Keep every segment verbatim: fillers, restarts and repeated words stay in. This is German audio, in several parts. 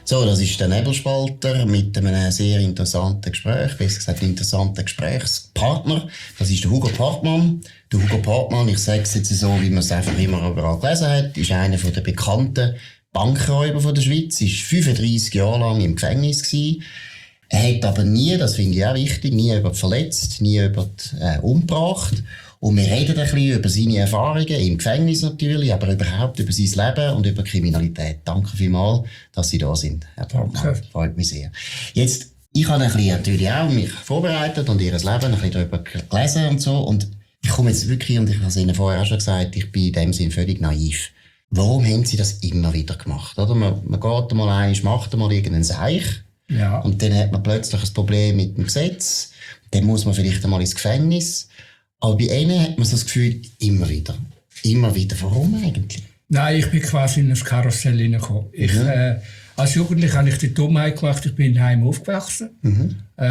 So, das ist der Nebelspalter mit einem sehr interessanten Gespräch, besser gesagt interessanten Gesprächspartner. Das ist der Hugo Portmann. Der Hugo Portmann, ich sage es jetzt so, wie man es einfach immer überall gelesen hat, ist einer der bekannten Bankräuber der Schweiz, ist fünfunddreissig Jahre lang im Gefängnis gewesen. Er hat aber nie, das finde ich auch wichtig, nie jemand verletzt, nie jemand äh, umgebracht. Und wir reden ein bisschen über seine Erfahrungen, im Gefängnis natürlich, aber überhaupt über sein Leben und über Kriminalität. Danke vielmals, dass Sie da sind, Herr Portmann. Freut mich sehr. Jetzt, ich habe ein bisschen natürlich auch mich vorbereitet und Ihr Leben ein bisschen darüber gelesen und so. Und ich komme jetzt wirklich, und ich habe es Ihnen vorher auch schon gesagt, ich bin in dem Sinn völlig naiv. Warum haben Sie das immer wieder gemacht? Oder? Man, man geht mal ein, macht mal irgendeinen Seich. Ja. Und dann hat man plötzlich ein Problem mit dem Gesetz. Dann muss man vielleicht einmal ins Gefängnis. Aber bei ihnen hat man so das Gefühl, immer wieder. Immer wieder. Warum eigentlich? Nein, ich bin quasi in ein Karussell hineingekommen. Ich, mhm. äh, als Jugendlicher habe ich die Dummheit gemacht. Ich bin daheim aufgewachsen. Mhm. Äh,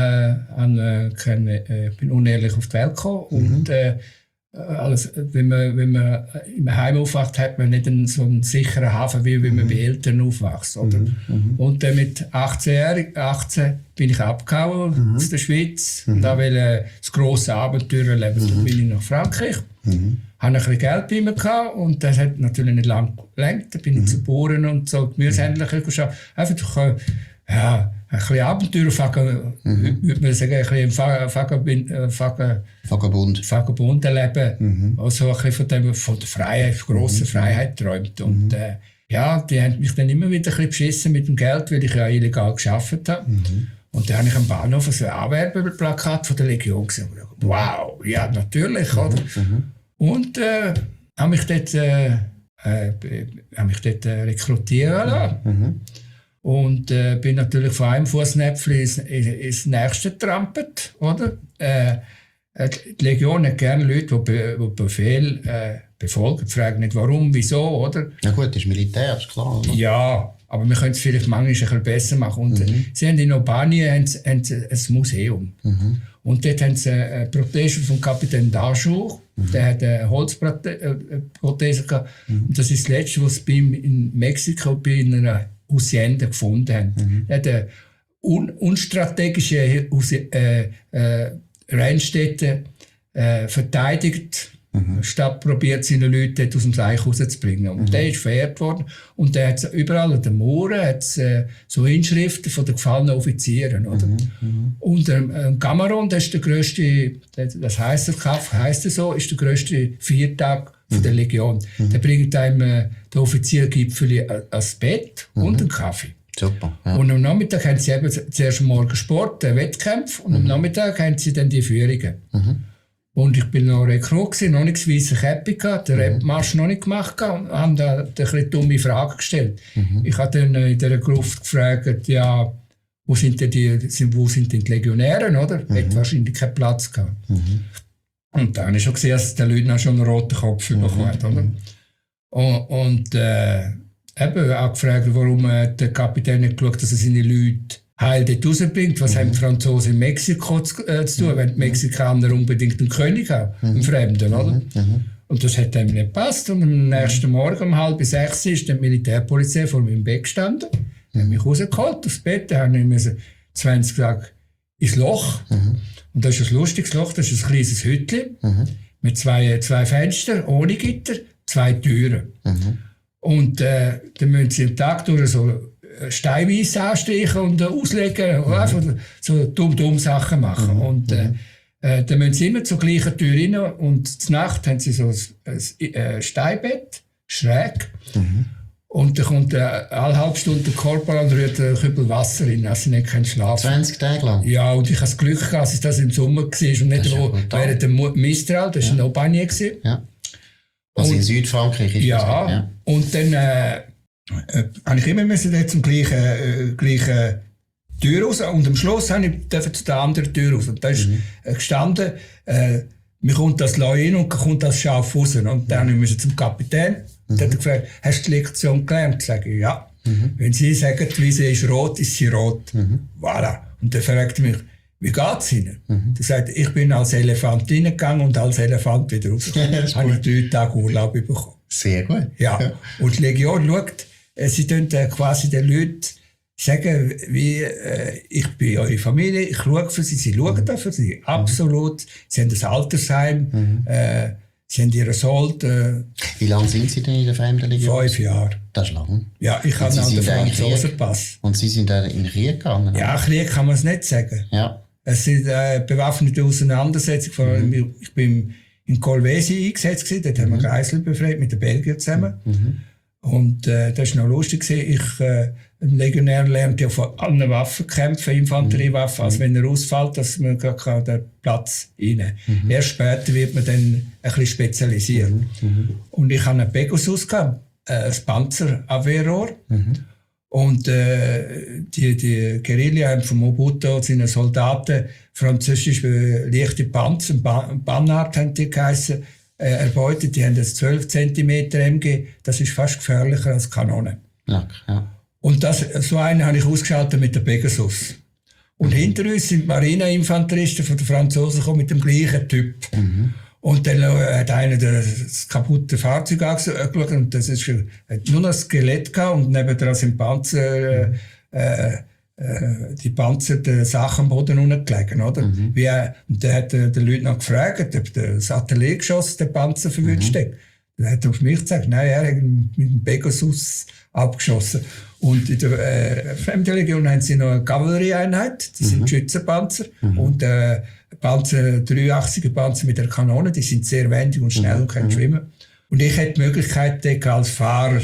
habe, äh, keine, äh, bin unehrlich auf die Welt gekommen. Mhm. Und äh, alles, wenn man, wenn man im Heim aufwacht, hat man nicht einen, so einen sicheren Hafen, wie wenn man mhm. bei Eltern aufwächst. Oder? Mhm. Und äh, mit achtzehn, achtzehn bin ich abgehauen mhm. aus der Schweiz mhm. und da will äh, das grosse Abenteuer erleben. Mhm. Dann bin ich nach Frankreich, mhm. habe ein bisschen Geld bei mir gehabt und das hat natürlich nicht lange gelangt. Da bin mhm. ich zu Bauern und so Gemüsehändler geschaut. Einfach durch, äh, ja, ein bisschen Abenteuer, Faga, mhm. würde man sagen, ein bisschen Vagabund, Faga, Vagabund. Vagabund erleben. Mhm. Also ein bisschen von, dem, von der Freiheit, grossen mhm. Freiheit träumt. Und mhm. äh, ja, die haben mich dann immer wieder ein bisschen beschissen mit dem Geld, weil ich ja illegal gearbeitet habe. Mhm. Und dann habe ich am Bahnhof so ein Anwerbeplakat von der Legion gesehen. Wow, ja, natürlich, mhm. oder? Mhm. Und äh, habe mich dort, äh, äh, habe mich dort äh, rekrutieren lassen. Mhm. Und äh, bin natürlich von einem Fussnäpfchen ins, ins nächste getrampelt, oder? Äh, die Legion hat gerne Leute, die, Be- die Befehl äh, befolgen, fragen nicht warum, wieso, oder? Ja gut, das ist Militär, ist klar, oder? Ja, aber wir können es vielleicht manchmal ein bisschen besser machen. Und mhm. sie haben in Albanien haben sie, haben sie ein Museum. Mhm. Und dort haben sie eine Prothese von Kapitän Dajour. Mhm. Der hat eine Holzprothese gehabt. Mhm. Und das ist das Letzte, was sie in Mexiko bei einer Hacienda gefunden haben. Mhm. Er hat eine un- unstrategische äh, äh, Rennstätte äh, verteidigt, mhm. statt probiert, seine Leute dort aus dem Seich rauszubringen. Und mhm. der ist verehrt worden. Und der hat überall an den Mauern hat's, äh, so Inschriften von den gefallenen Offizieren. Oder? Mhm. Mhm. Und ähm, ähm, Cameron, das ist der grösste, das heisst, der Kaff heisst er so, ist der grösste Viertag von der Legion. Mhm. Der bringt einem äh, der Offiziergipfel ans Bett mhm. und einen Kaffee. Super. Ja. Und am Nachmittag haben sie eben zuerst morgen Sport, einen Wettkampf, und mhm. am Nachmittag haben sie dann die Führungen. Mhm. Und ich bin noch Rekrut gewesen, noch nicht das weisse Käppi gehabt, den mhm. Rap-Marsch noch nicht gemacht gehabt, und habe da eine bisschen dumme Frage gestellt. Mhm. Ich habe dann in dieser Gruft gefragt, ja, wo sind denn die, wo sind denn die Legionäre, oder? Mhm. Hat wahrscheinlich keinen Platz gehabt. Mhm. Und dann habe ich schon gesehen, dass der Leutnant schon einen roten Kopf mhm. bekommen hat, oder? Und, und äh, eben auch gefragt, warum äh, der Kapitän nicht geschaut, dass er seine Leute heil dort rausbringt. Was mhm. haben die Franzosen in Mexiko zu, äh, zu tun, wenn die Mexikaner unbedingt einen König haben, mhm. einen Fremden, oder? Mhm. Und das hat ihm nicht gepasst. Und am nächsten Morgen um halb sechs ist die Militärpolizei vor meinem Bett gestanden, mhm. hat mich rausgeholt aufs Bett, da habe ich zwanzig gesagt, ins Loch. Mhm. Und das ist ein lustiges Loch, das ist ein kleines Hütchen mhm. mit zwei, zwei Fenstern, ohne Gitter, zwei Türen. Mhm. Und äh, dann müssen sie am Tag durch so Steinweiss anstreichen und äh, auslegen und mhm. einfach so dumm, dumm Sachen machen. Mhm. Und äh, äh, dann müssen sie immer zur gleichen Tür rein und zur Nacht haben sie so ein, ein äh, Steinbett, schräg. Mhm. Und dann kommt äh, alle halbe Stunde der Korporal und rührt einen Kübel Wasser rein, dass sie nicht schlafen können. zwanzig Tage lang? Ja, und ich hatte das Glück gehabt, dass das im Sommer war und nicht wo, während dem Mistral, das war ja. in Aubagne. Ja. Also und, in Südfrankreich ist ja, das. Ja, und dann äh, äh, habe ich immer müssen dort zum gleichen, äh, gleichen Tür raus und am Schluss habe ich zu der anderen Tür raus. Und da ist mhm. äh, gestanden, äh, mir kommt das Leu in und kommt das Schaf raus. Und dann mhm. musste ich zum Kapitän. Mhm. Der hat gefragt, hast du die Lektion gelernt? Ich sage, ja. Mhm. Wenn Sie sagen, die Wiese ist rot, ist sie rot. Mhm. Voilà. Und dann fragt er mich, wie geht's Ihnen? Mhm. Er sagt, ich bin als Elefant reingegangen und als Elefant wieder rausgekommen. Ja, habe ich drei Tage Urlaub bekommen. Sehr gut. Ja. ja. Und die Legion schaut, sie tun quasi den Leuten sagen, wie, äh, ich bin eure Familie, ich schaue für sie, sie schauen da für sie, absolut. Sie haben ein Altersheim, Mhm. äh, sie haben ihre Sold, äh, Wie lange sind Sie denn in der Fremdenlegion? fünf Jahre. Das ist lang. Ja, ich habe Sie noch den sind eigentlich Franzosenpass. Und Sie sind dann in den Krieg gegangen? Ja, Krieg kann man es nicht sagen. Ja. Es sind äh, bewaffnete Auseinandersetzungen. Vor allem, Mhm. ich bin in Colvesi eingesetzt gewesen, dort haben wir Geisel befreit mit den Belgiern zusammen. Mhm. Und äh, das war noch lustig gewesen. Ich, äh, ein Legionär lernt ja von allen Waffen kämpfen, Infanteriewaffen, also wenn er ausfällt, dass man gar keinen den Platz rein. Mhm. Erst später wird man dann ein bisschen spezialisiert. Mhm. Und ich hatte einen Pegasus gehabt, äh, ein Panzerabwehrrohr. Mhm. Und äh, die, die Guerilla haben von Mobutu seine Soldaten französische leichte Panzer, ba Bannard haben die geheissen, äh, erbeutet. Die haben das zwölf Zentimeter M G, das ist fast gefährlicher als Kanonen. Ja, ja. Und das, so einen habe ich ausgeschaltet mit der Pegasus. Und hinter uns sind Marineinfanteristen von den Franzosen gekommen mit dem gleichen Typ. Mhm. Und dann hat einer das kaputte Fahrzeug angeschaut und das ist, hat nur noch ein Skelett gehabt und nebendran sind Panzer, äh, äh, die panzerten Sachen am Boden unten gelegen, oder? Mhm. Wie, und dann hat der, der Leutnant gefragt, ob der Satellitgeschoss den Panzer verwünscht hat. Dann hat er auf mich gesagt, nein, er hat mit dem Pegasus abgeschossen. Und in der äh, Fremdenlegion haben sie noch eine Kavallerieeinheit, das sind Schützenpanzer. Und äh, Panzer, dreiachtziger Panzer mit der Kanone, die sind sehr wendig und schnell und können schwimmen. Und ich hätte die Möglichkeit gehabt, als Fahrer,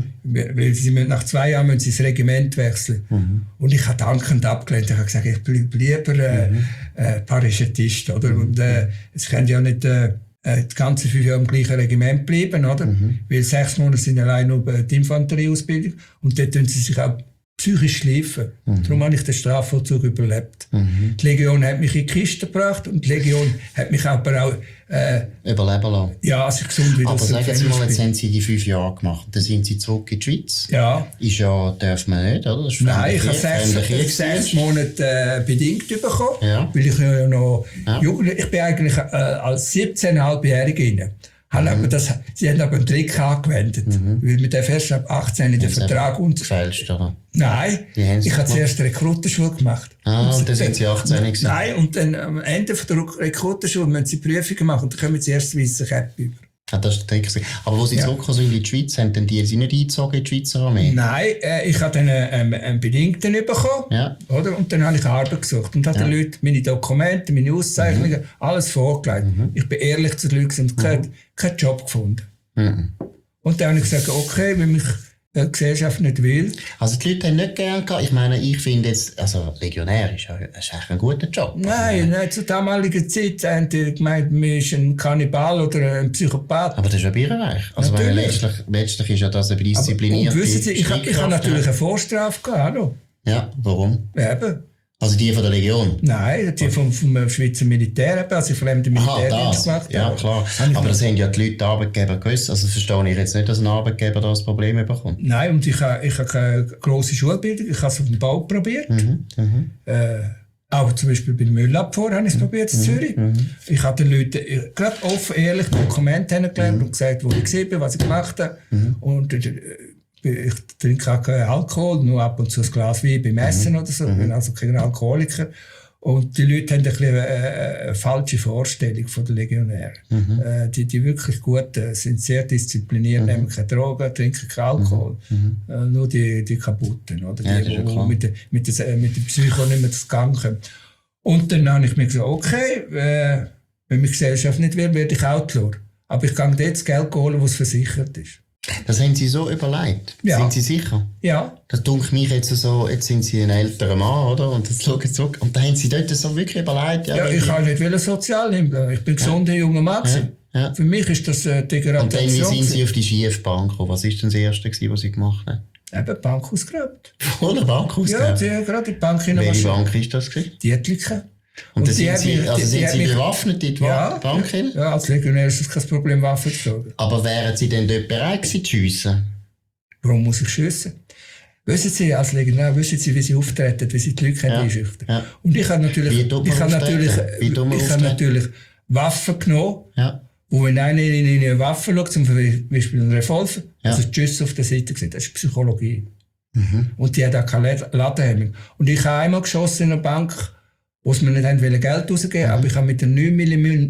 weil sie müssen, nach zwei Jahren müssen sie das Regiment wechseln. Und ich habe dankend abgelehnt. Ich habe gesagt, ich bleibe lieber äh, äh, Paracheutist, oder? Und äh, es können ja nicht äh, die ganze fünf Jahre im gleichen Regiment bleiben, oder? Weil sechs Monate sind allein nur die Infanterieausbildung und dort tun sie sich auch psychisch schleifen. Mhm. Darum habe ich den Strafvollzug überlebt. Mhm. Die Legion hat mich in die Kiste gebracht und die Legion hat mich aber auch äh, überleben lassen. Ja, als ich gesund wieder aber aus dem sagen Sie mal, jetzt bin. haben Sie die fünf Jahre gemacht. Dann sind Sie zurück in die Schweiz. Ja. Ist ja, darf man nicht, oder? Das ist Nein, ich habe sechs, sechs Monate äh, bedingt bekommen, ja. weil ich ja noch ja. Jugend, ich bin eigentlich äh, als siebzehneinhalbjähriger rein. Mhm. Aber das, sie haben aber einen Trick angewendet, mhm. weil mit der erst ab achtzehn in den Vertrag und gefälscht, oder? Nein, ich habe zuerst eine Rekrutenschule gemacht. Ah, und dann sind Sie achtzehn gewesen? Nein, und dann am Ende der Rekrutenschule müssen sie Prüfungen machen und dann kommen sie erst weiße Käppe über. Ah, das ist der Trick. Aber wo Sie ja. zurückgekommen sind in die Schweiz, haben denn die Sie nicht eingezogen in die Schweizer Armee? Nein, äh, ich habe dann einen, einen Bedingten bekommen. Ja. Oder? Und dann habe ich Arbeit gesucht. Und habe ja. den Leuten meine Dokumente, meine Auszeichnungen, mhm. alles vorgelegt. Mhm. Ich bin ehrlich zu den Leuten und mhm. keinen kein Job gefunden. Mhm. Und dann habe ich gesagt, okay, wenn mich die Gesellschaft nicht will. Also die Leute haben nicht gern gehabt. Ich meine, ich finde jetzt, also Legionär ist ja ist eigentlich ein guter Job. Nein, nein, zur damaligen Zeit haben die gemeint, man ist ein Kannibal oder ein Psychopath. Aber das ist ja Birrenreich. Also weil letztlich, letztlich ist ja das eine disziplinierte. Aber, und wissen Sie, ich, ich habe natürlich eine Vorstrafe gehabt. Hallo. Ja, warum? Eben. Also die von der Legion? Nein, die vom, vom Schweizer Militär, also ich habe den Militärdienst gemacht. Ja, klar. Aber das haben ja die Leute, die Arbeitgeber gewusst. Also verstehe ich jetzt nicht, dass ein Arbeitgeber da ein Problem bekommt. Nein, und ich habe, ich habe keine grosse Schulbildung. Ich habe es auf dem Bau probiert. Mhm, mhm. Äh, auch zum Beispiel bei der Müllabfuhr habe ich es mhm, probiert in Zürich. Mhm. Ich habe den Leuten gerade offen, ehrlich Dokumente kennengelernt mhm. und gesagt, wo ich war, was ich gemacht habe. Mhm. Und äh, ich trinke auch keinen Alkohol, nur ab und zu ein Glas Wein beim Essen mhm. oder so. Ich bin also kein Alkoholiker. Und die Leute haben ein bisschen eine, eine falsche Vorstellung von den Legionären. Mhm. Äh, die, die wirklich Guten sind sehr diszipliniert, mhm. nehmen keine Drogen, trinken keinen Alkohol. Mhm. Äh, nur die, die Kaputten, oder? Ja, die, die mit, der, mit, der, mit der Psycho nicht mehr zu Gang kommen. Und dann habe ich mir gesagt, okay, äh, wenn mich die Gesellschaft nicht will, werde ich Outlaw. Aber ich kann dort das Geld holen, was versichert ist. Das haben Sie so überlegt? Ja. Sind Sie sicher? Ja. Das dunkelt mich jetzt so, jetzt sind Sie ein älterer Mann, oder? Und jetzt schauen Sie zurück. Und da haben Sie dort so wirklich überlegt? Ja, ja ich kann nicht will sozial nehmen. Ich bin ein gesunder ja. junger Mann. Ja. Ja. Für mich ist das äh, Degradation. Und dann, wie sind Sie auf die Schiefbank gekommen? Was war denn das Erste, was Sie gemacht haben? Eben, Bank ausgeräumt. Von der Bank ausgeräumt? Ja, die, gerade die Bank in Welche Bank war das? Die Etliche. Und, und da sind Sie, also die, sind die Sie bewaffnet in die ja, Bank hin? Ja, als Legionär ist es kein Problem, Waffen zu schlagen. Aber wären Sie denn dort bereit gewesen zu schiessen? Warum muss ich schiessen? Wissen Sie, als Legionär, wissen Sie, wie Sie auftreten, wie Sie die Leute ja. einschüchtern. Ja. Und ich habe natürlich, ich habe natürlich, ich habe natürlich Waffen genommen. Ja. Und wenn einer in eine Waffe schaut, zum Beispiel einen Revolver, ja. also Tschüss auf der Seite gesehen, das ist Psychologie. Mhm. Und die hat auch keine Ladehemmung. Und ich habe einmal geschossen in einer Bank, wo sie mir nicht haben wollen, Geld rausgeben, mhm. aber ich habe mit der neun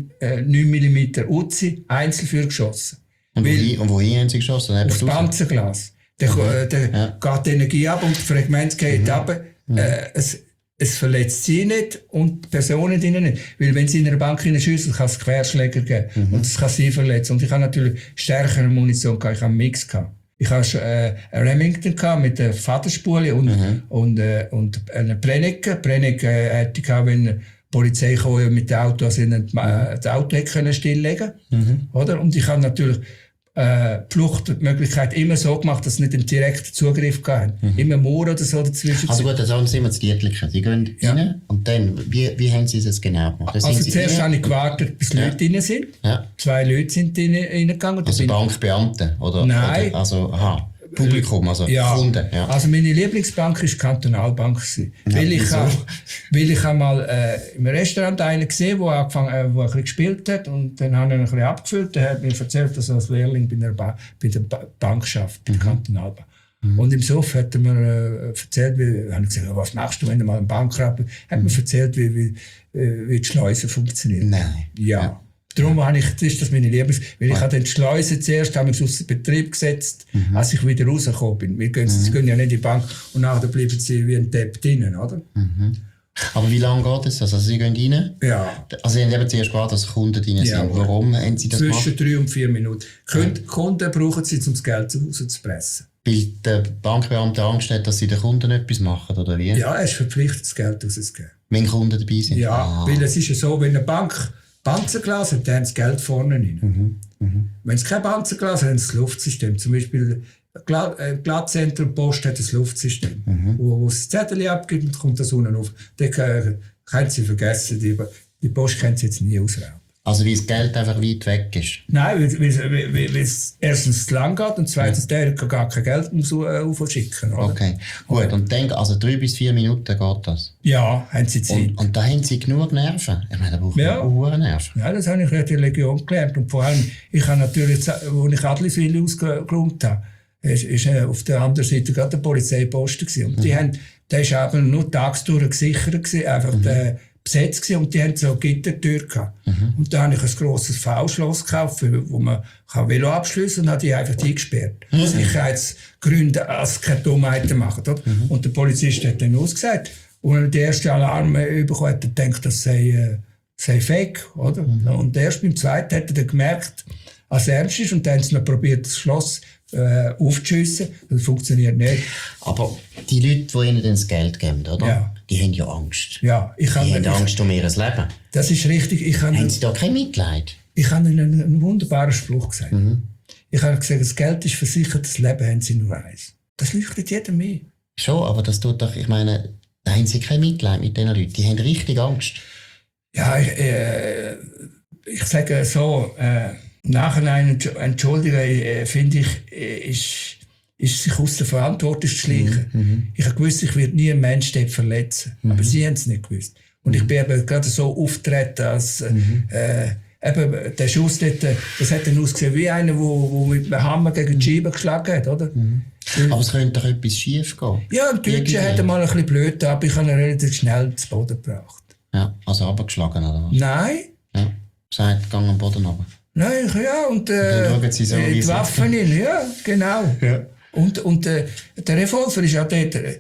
Millimeter Uzi Einzelfeuer geschossen. Und wohin, und wohin haben Sie geschossen? Auf das Panzerglas. Der, mhm. äh, der ja. geht die Energie ab und die Frequenz geht mhm. ab. Mhm. Äh, es, es verletzt sie nicht und die Personen drinnen nicht. Weil wenn sie in einer Bank schiessen, kann es Querschläger geben. Mhm. Und das kann sie verletzen. Und ich habe natürlich stärkere Munition gehabt. Ich habe einen Mix gehabt. Ich hatte äh, einen Remington gehabt mit der Vaterspule und, mhm. und, äh, und eine Brennecke. Brennecke äh, hätte ich gehabt, wenn die Polizei kam mit dem Auto, also in mhm. das Auto hätte stilllegen können. Mhm. Oder? Und ich habe natürlich äh, die Fluchtmöglichkeit immer so gemacht, dass es nicht einen direkten Zugriff gab. Mhm. Immer Mauer oder so dazwischen. Also gut, dann sagen Sie mir das Dietliche. Sie gehen ja. rein und dann, wie, wie haben Sie das genau gemacht? Das also zuerst rein? habe ich gewartet, bis ja. Leute rein sind. Ja. Zwei Leute sind reingegangen. Also Bankbeamte? Oder, Nein. Oder, also, aha. Publikum, also ja. Kunden. Ja. Also meine Lieblingsbank war die Kantonalbank. Ja, weil, ich ha, weil ich einmal äh, im Restaurant einen gesehen, der angefangen, äh, wo ein bisschen gespielt hat, und dann habe ich ihn ein bisschen abgefüllt. Der hat mir erzählt, dass er als Lehrling bei der, ba- bei der ba- Bank arbeitet, bei der mhm. Kantonalbank. Mhm. Und im Sof hat er mir äh, erzählt, wie, habe ich gesagt, was machst du, wenn du mal einen Bankrad bist? Er hat mhm. mir erzählt, wie, wie, wie die Schleuse funktioniert. Nein. Ja. ja. Darum habe ich, das ist das meine Lieblings, weil ich ja. habe den Schleusen zuerst habe ich aus dem Betrieb gesetzt, mhm. als ich wieder rausgekommen bin. Wir gehen, mhm. Sie gehen ja nicht in die Bank und nachher bleiben sie wie ein Depp drinnen, oder? Mhm. Aber wie lange geht das? Also Sie gehen rein? Ja. Also Sie haben eben zuerst gewartet, dass Kunden drin ja. sind. Warum haben Sie das gemacht? Zwischen drei und vier Minuten. Ja. Kunden brauchen Sie, um das Geld rauszupressen. Weil der Bankbeamte Angst hat, dass Sie den Kunden etwas machen, oder wie? Ja, er ist verpflichtet, das Geld rauszugeben. Wenn Kunden dabei sind? Ja, ah. weil es ist ja so, wenn eine Bank Panzerglas hat, dann haben sie Geld vorne rein. Mhm. Mhm. Wenn es kein Panzerglas hat, haben sie das Luftsystem. Zum Beispiel ein Glattzentrum Post hat ein Luftsystem, mhm. wo, wo es das Zettel abgibt und kommt das unten auf. Dann können sie vergessen, die, die Post können sie jetzt nie ausrauben. Also weil das Geld einfach weit weg ist? Nein, weil, weil, weil, weil es erstens zu lang geht und zweitens ja. der kann gar kein Geld aufschicken. Okay, gut. Ja. Und dann, also drei bis vier Minuten geht das? Ja, haben sie Zeit. Und, und da haben sie genug Nerven? Ich meine, da braucht man ja. auch Nerven. Ja, das habe ich in der Legion gelernt. Und vor allem, ich habe natürlich, als ich Adliswil ausgeräumt habe, ist, ist auf der anderen Seite gerade der Polizeiposten gewesen. Und mhm. die haben, der war aber nur tagsdurch gesichert gewesen, einfach mhm. der, besetzt gewesen, und die haben so eine Gittertür gehabt. Mhm. Und da habe ich ein grosses V-Schloss gekauft, wo man Velo abschliessen kann, und habe die einfach eingesperrt. Mhm. Sicherheitsgründe, als keine Dummheiten machen. Mhm. Und der Polizist hat dann ausgesagt. Und wenn er den ersten Alarm bekommen hat, er denkt, das sei, äh, sei fake, oder? Mhm. Und erst beim zweiten hat er dann gemerkt, als er ernst ist, und dann haben sie noch probiert, das Schloss äh, aufzuschiessen. Das funktioniert nicht. Aber die Leute, die ihnen das Geld geben, oder? Ja. Die haben ja Angst. Ja, ich die habe, haben Angst ich, um ihr Leben. Das ist richtig. Ich habe, haben Sie da kein Mitleid? Ich habe Ihnen einen, einen wunderbaren Spruch gesagt. Mhm. Ich habe gesagt, das Geld ist versichert, das Leben haben Sie nur eins. Das leuchtet jedem mehr. Schon, aber das tut doch, ich meine, da haben Sie kein Mitleid mit diesen Leuten. Die haben richtig Angst. Ja, ich, äh, ich sage so, äh, Nachhinein entschuldigen, äh, finde ich, äh, ist, ist sich aus der Verantwortung zu schleichen. Mhm. Ich habe gewusst, ich werde nie einen Menschen dort verletzen. Mhm. Aber sie haben es nicht gewusst. Und mhm. ich bin eben gerade so aufgetreten, als mhm. äh, eben der Schuss dort, das hat dann ausgesehen wie einer, der mit einem Hammer gegen die Scheibe geschlagen hat, oder? Mhm. Aber es könnte doch etwas schief gehen. Ja, ein Deutscher hat mal ein bisschen blöd, aber ich habe ihn relativ schnell zu Boden gebracht. Ja, also runtergeschlagen, oder was? Nein. Ja, gesagt, gang am Boden runter. Nein, ja, und, äh, und dann Sie so, äh, die Waffen in, ja, genau. Ja. Und, und äh, der Revolver ist auch dort, äh,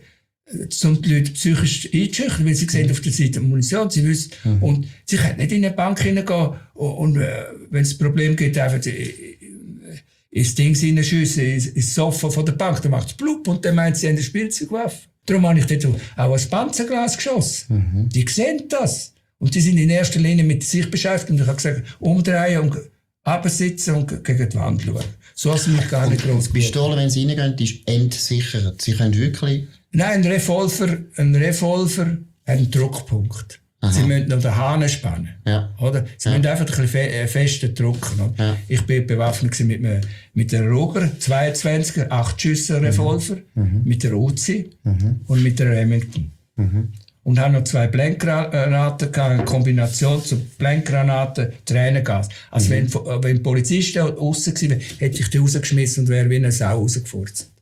um die Leute psychisch einzuschüchtern, weil sie sehen mhm. auf der Seite Munition, sie wissen, mhm. und sie können nicht in eine Bank hineingehen und, und äh, wenn es ein Problem gibt, einfach äh, ins Ding hineinschiessen, ins, ins Sofa von der Bank, dann macht es blub und dann meint sie, sie haben eine Spielzeugwaffe. Darum habe ich dort auch ein Panzerglas geschossen. Mhm. Die sehen das. Und die sind in erster Linie mit sich beschäftigt. Und ich habe gesagt, umdrehen und absitzen und gegen die Wand schauen. So hast du mich gar nicht groß Die Pistole, wenn sie reingehen, die ist entsichert. Sie können wirklich... Nein, ein Revolver, ein Revolver hat einen Druckpunkt. Aha. Sie müssen noch den Hahn spannen. Ja. Oder? Sie ja. müssen einfach ein bisschen fe- fester drucken. Ja. Ich war bewaffnet mit, einem, mit einem Ruger, zweiundzwanziger, acht Schüsse Revolver, mhm. mit der Uzi mhm. und mit der Remington. Mhm. Und habe noch zwei Blendgranaten gehabt, eine Kombination zu Blendgranaten, Tränengas. Also mhm. wenn, wenn Polizisten aussen gewesen wären, hätte ich die rausgeschmissen und wäre wie eine Sau rausgefurzt.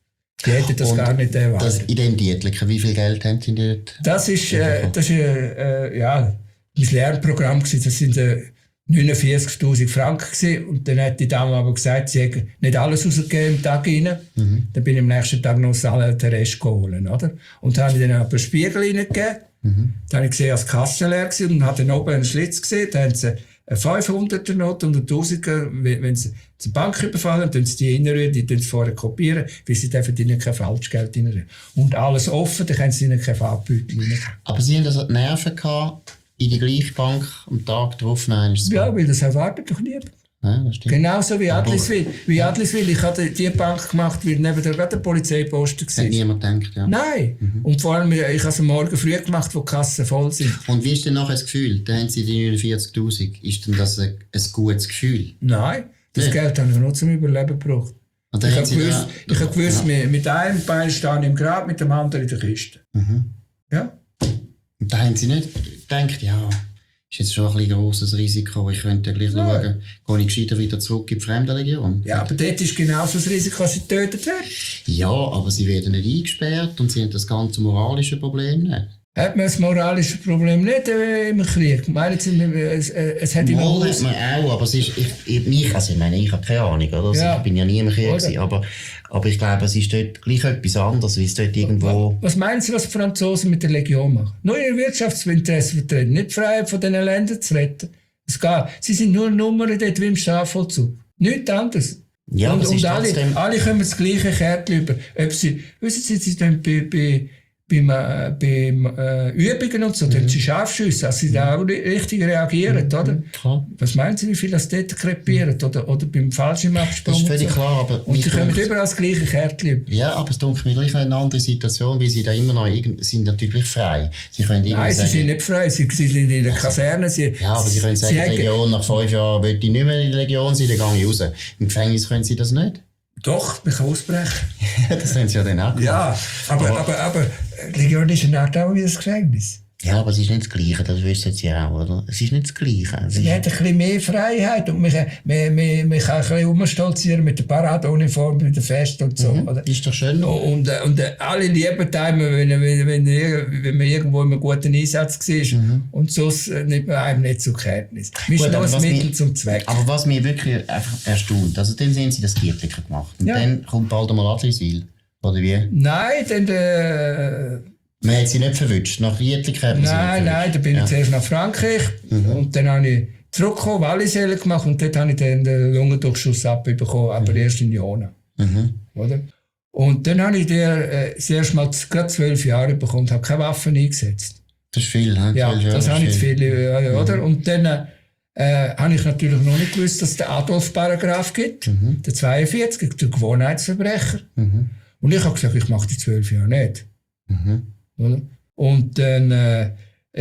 Die hätten das Und gar nicht erwartet. Das, in dem Dietliken, wie viel Geld haben Sie dort? Das ist, äh, das ist äh, ja, mein Lernprogramm gewesen. Das sind äh, neunundvierzigtausend Franken gewesen. Und dann hat die Dame aber gesagt, sie hätte nicht alles rausgegeben im Tag rein. Mhm. Dann bin ich am nächsten Tag noch den Rest geholt, oder? Und dann habe ich dann aber einen Spiegel reingegeben. Mhm. Dann habe ich gesehen, als die Kasse leer war und habe dann oben einen Schlitz gesehen. Da haben sie eine fünfhunderter Note und eine tausiger. Wenn sie zur Bank überfallen, dann sie die reinrühren, die sie vorher kopieren, weil sie dürfen ihnen kein Falschgeld reinrühren. Und alles offen, dann können sie ihnen kein Farbbeutel rein. Aber Sie haben also die Nerven gehabt, in die gleiche Bank am Tag drauf nein, ist Ja, weil das erwartet doch niemand. Ja, das stimmt. Genauso wie Adliswil. Wie Adliswil. Ich hatte die Bank gemacht, weil neben der gerade der Polizeiposten war. Hat niemand gedacht, ja. Nein. Mhm. Und vor allem, ich habe es am Morgen früh gemacht, wo die Kassen voll sind. Und wie ist denn nachher das Gefühl? Da haben Sie die neunundvierzigtausend. Ist denn das ein, ein gutes Gefühl? Nein. Das ja. Geld habe ich nur zum Überleben gebraucht. Ich habe gewusst, da, ich habe gewusst ja. mit, mit einem Bein stehe ich im Grab, mit dem anderen in der Kiste. Mhm. Ja. Und da haben Sie nicht gedacht, ja, ist jetzt schon ein bisschen grosses Risiko, ich könnte gleich ja. schauen, gehe ich gescheiter wieder zurück in die Fremdenlegion. Ja, aber dort ist genauso das Risiko, dass sie getötet werden. Ja, aber sie werden nicht eingesperrt und sie haben das ganze moralische Problem nicht. Hat man das moralische Problem nicht äh, im Krieg? Meinen Sie, es, äh, es hat immer Mal hat man auch, aber es ist, ich, ich, mich, also ich meine, ich habe keine Ahnung, oder? Also ja. Ich bin ja nie im Krieg gewesen, aber, aber ich glaube, es ist dort gleich etwas anderes, wie es dort irgendwo... Was meinen Sie, was die Franzosen mit der Legion machen? Nur ihr Wirtschaftsinteressen vertreten, nicht die Freiheit von diesen Ländern zu retten. Es geht. Sie sind nur Nummern dort wie im Strafvollzug. Nichts anderes. Ja, und aber und alle, alle kommen das gleiche Kärtchen über. Ob sie, wissen Sie, sie sind bei... bei beim, äh, beim äh, Übungen und so, mhm. dann sie Scharfschüsse, also sie mhm. da auch richtig reagieren, mhm. oder? Klar. Was meinen Sie, wie viel das dort krepieren? Oder, oder beim Fallschirmabsprung? Das ist völlig so. klar, aber... Und sie kommen überall das gleiche Kärtchen. Ja, aber es dunkelt mir gleich eine andere Situation, weil sie da immer noch irgend, sind natürlich frei. Sie können Nein, sie sagen, sind nicht frei, sie, sie sind in der Kaserne. Sie, ja, aber sie können sagen, die Legion, nach fünf Jahren will ich nicht mehr in der Legion sein, dann gehe ich raus. Im Gefängnis können sie das nicht. Doch, ich kann ausbrechen. Das haben sie ja dann auch gemacht. Ja, aber, aber, aber, aber die Legion ist eine Art auch wie das Gefängnis. Ja, aber es ist nicht das Gleiche, das wissen Sie auch, oder? Es ist nicht das Gleiche. Es sie hat ein bisschen mehr Freiheit und man, man, man, man kann ein bisschen umstolzieren mit der Paradeuniform, mit der Fest und so. Mhm, oder? Ist doch schön. Und, und, und alle lieben einem, wenn, wenn, wenn, wenn man irgendwo in einem guten Einsatz war. Mhm. Und sonst nimmt man einem nicht zur Kenntnis. Man ist nur ein Mittel mich, zum Zweck. Aber was mich wirklich einfach erstaunt, also dann haben Sie das Dietliken gemacht. Und ja. dann kommt bald einmal Adliswil. Oder wie? Nein, dann... Äh, Man hat sie nicht verwünscht. Nach Dietliken hat man sie Nein, nicht nein, da bin ich ja. zuerst nach Frankreich. Mhm. Und dann habe ich zurückgekommen, Walliselle gemacht und dort habe ich dann den Lungendurchschuss abbekommen, aber mhm. erst in Jona. Mhm. Oder? Und dann habe ich der, äh, das erste Mal gerade zwölf Jahre bekommen und habe keine Waffen eingesetzt. Das ist viel, ne? Ja, das, das habe ich zu viel, äh, oder? Mhm. Und dann äh, habe ich natürlich noch nicht gewusst, dass es den Adolf-Paragraph gibt, mhm. der zweiundvierzig, der Gewohnheitsverbrecher. Mhm. Und ich habe gesagt, ich mache die zwölf Jahre nicht. Mhm. Oder? Und dann äh,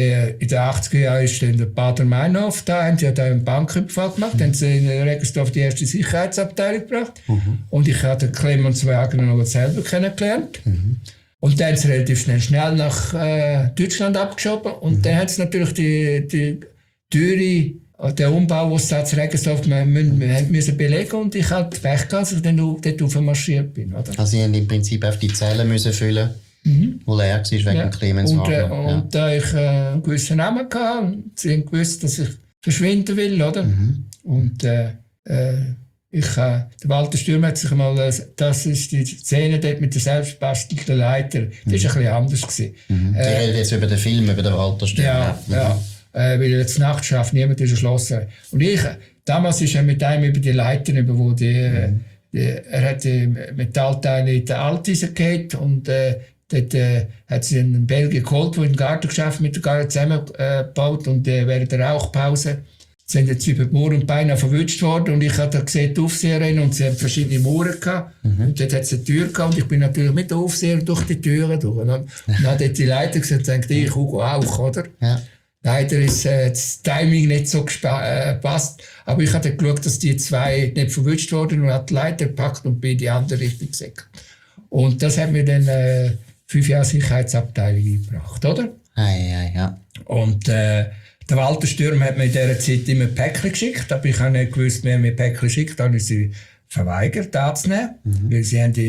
in den achtziger Jahren ist dann der Bader Meinhof da, haben sie da einen Banküberfall gemacht, mhm. haben sie in Regensdorf die erste Sicherheitsabteilung gebracht. Mhm. Und ich habe den Clemens Wagner noch selber kennengelernt. Mhm. Und dann haben sie relativ schnell, schnell nach äh, Deutschland abgeschoben. Und mhm. dann hat es natürlich die, die Türe, der Umbau, den sie da zu Regensdorf müssen, müssen belegen und ich hatte Pech gehabt, dass ich dann dort aufmarschiert bin. Oder? Also sie haben im Prinzip auf die Zellen müssen füllen, mhm. wo leer war wegen ja. Clemens und, Wagner. Äh, ja. Und da ich äh, einen gewissen Namen hatte, und sie haben gewusst, dass ich verschwinden will, oder? Mhm. Und äh, äh, ich, äh, der Walter Stürm hat sich mal, äh, das ist die Szene dort mit der selbstbastelten Leiter, das war mhm. ein bisschen anders gewesen. Mhm. Sie äh, reden jetzt über den Film, über den Walter Stürm. Ja, ja. ja. Äh, weil jetzt Nacht schafft, niemand ist erschlossen. Und ich, damals ist er mit einem über die Leiter, über wo die, mhm. die, er hat die Metallteile in der Alteisen gehabt und äh, dort äh, hat sie einen Belgier geholt, der im Gartengeschäft mit der Garten zusammengebaut äh, und äh, während der Rauchpause sind jetzt über Mauer und Beine verwünscht worden und ich habe da gesehen, die Aufseherin und sie haben verschiedene Mauern gehabt mhm. und dort hat es eine Tür gehabt und ich bin natürlich mit der Aufseherin durch die Türen durch und dann, und dann hat dort die Leiter gesagt, denkt ich, Hugo auch, oder? Ja. Leider ist äh, das Timing nicht so gepasst. Äh, aber ich hatte geschaut, dass die zwei nicht verwünscht wurden und hat die Leiter gepackt und bin in die andere Richtung gesäckelt. Und das hat mir dann äh, fünf Jahre Sicherheitsabteilung eingebracht, oder? Ja, ja, ja. Und äh, der Walter Stürm hat mir in dieser Zeit immer Päckchen geschickt, aber ich habe nicht gewusst, wer mir Päckchen schickt. Dann habe ich sie verweigert, anzunehmen, mhm. weil sie haben die